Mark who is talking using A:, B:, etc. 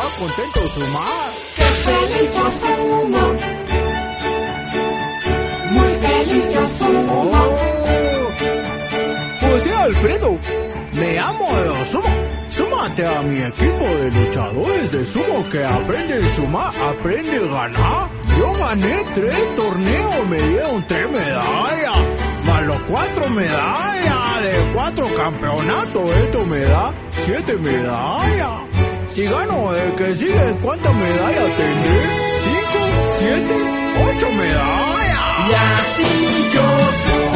A: contento sumar.
B: ¡Qué feliz yo sumo! Muy feliz yo sumo.
A: José Alfredo, me amo de sumo. Súmate a mi equipo de luchadores de sumo que aprende a sumar, aprende a ganar. Yo gané 3 torneos, me dieron 3 medallas, más los 4 medallas de 4 campeonatos. Esto me da 7 medallas. Si gano el que sigue, ¿cuántas medallas tendré? 5, 7, 8 medallas.
B: Y así yo sumo.